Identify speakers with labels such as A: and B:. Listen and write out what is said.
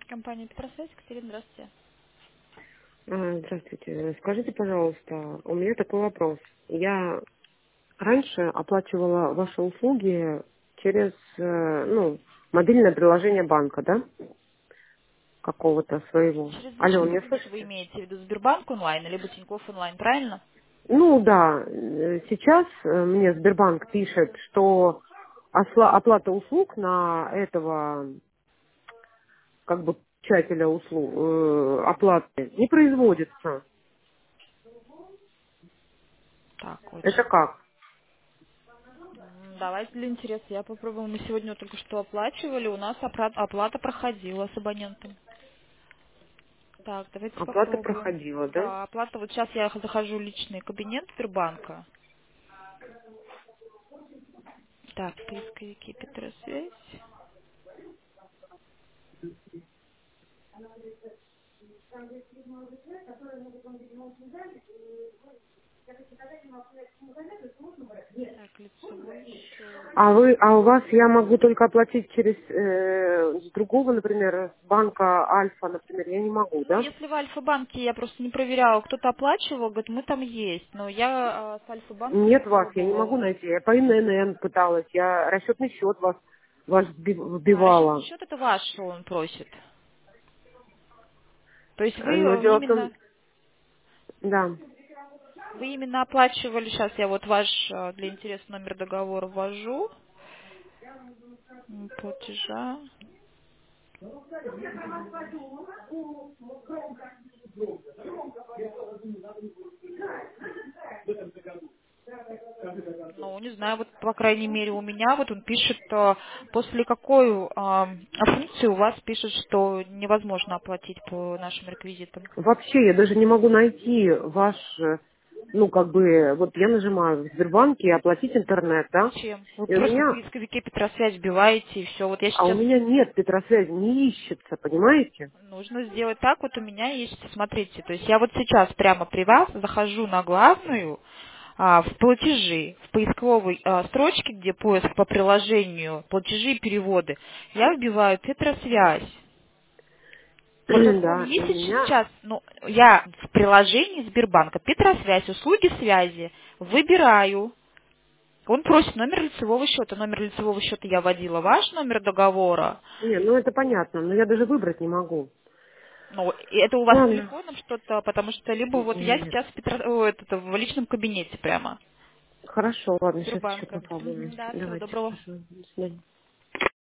A: Компания Петросвязь, Катерина, здравствуйте.
B: Здравствуйте. Скажите, пожалуйста, у меня такой вопрос. Я раньше оплачивала ваши услуги через, мобильное приложение банка, да? Какого-то своего.
A: Через
B: Алло,
A: личный
B: меня
A: кабинет вы
B: слышите?
A: имеете в виду Сбербанк онлайн, либо Тинькофф онлайн, правильно?
B: Ну да, сейчас мне Сбербанк пишет, что оплата услуг на этого, как бы, получателя услуг, оплаты не производится.
A: Так, вот.
B: Это как?
A: Давайте для интереса я попробую. Мы сегодня вот только что оплачивали, у нас оплата проходила с абонентом. Так, давайте
B: Оплата
A: попробуем.
B: проходила, да?
A: Да, оплата, вот сейчас я захожу в личный кабинет Сбербанка. Так, поисковики Петросвязь. Так, лицевой счет.
B: А у вас я могу только оплатить через с другого, например, с банка Альфа, например, я не могу,
A: Ну,
B: да?
A: если в Альфа-банке, я просто не проверяла, кто-то оплачивал, говорит, мы там есть. Но я с Альфа-банка не
B: Нет вас, я не могу
A: пробовала.
B: найти. Я по ИНН пыталась, я расчетный счет ваш
A: А, расчетный
B: вбивала.
A: счет это ваш, что он просит. То есть вы
B: Но дело в том,
A: именно
B: да,
A: вы именно оплачивали, сейчас я вот ваш для интереса номер договора ввожу, платежа. Ну, не знаю, вот по крайней мере у меня вот он пишет, после какой функции у вас пишет, что невозможно оплатить по нашим реквизитам.
B: вообще я даже не могу найти ваш, как бы, вот я нажимаю в Сбербанке оплатить интернет, да?
A: Зачем? Вы
B: И у
A: просто в
B: меня,
A: поисковике Петросвязь вбиваете и все. Вот я
B: а у
A: сейчас
B: меня нет Петросвязи, не ищется, понимаете?
A: нужно сделать так, вот у меня есть, смотрите, то есть я вот сейчас прямо при вас захожу на главную, в платежи, в поисковой строчке, где поиск по приложению, платежи и переводы, я вбиваю Петросвязь. Вот как вы
B: Да, и у
A: видите
B: меня
A: сейчас, ну, я в приложении Сбербанка Петросвязь, услуги связи, выбираю. Он просит номер лицевого счета. Номер лицевого счета я вводила ваш номер договора.
B: Не, ну это понятно, но я даже выбрать не могу.
A: Ну, и это у вас с
B: Ладно.
A: телефоном что-то, потому что либо вот я
B: Нет.
A: сейчас в личном кабинете прямо
B: Хорошо, ладно, сейчас еще
A: Сбербанка.
B: попробуем.
A: Мгм, да, всего
B: Давайте,
A: доброго.
B: хорошо. До свидания.